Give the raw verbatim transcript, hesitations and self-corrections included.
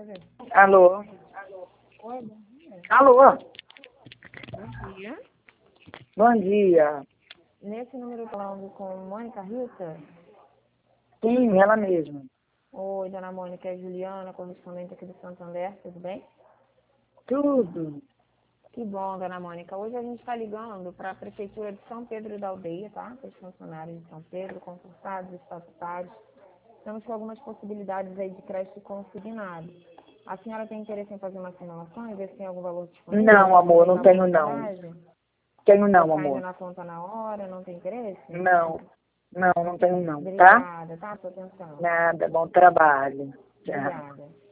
ver. Alô? Oi, bom dia. Alô? Bom dia. Bom dia. Nesse número falando com Mônica Rita? Sim, ela mesma. Oi, dona Mônica, é Juliana, correspondente aqui do Santander, tudo bem? Tudo. Que bom, dona Mônica. Hoje a gente está ligando para a Prefeitura de São Pedro da Aldeia, tá? Para os funcionários de São Pedro, concursados, estatutários. Estamos com algumas possibilidades aí de crédito consignado. A senhora tem interesse em fazer uma simulação e ver se tem algum valor disponível? Não, amor, não Aproveitar a tenho não. oportunidade? Tenho não, Colocar ainda amor. na conta na hora, não tem interesse? Não, não, não tenho não, tá? Obrigada, tá? Sua atenção. Nada, bom trabalho. Tchau. Obrigada.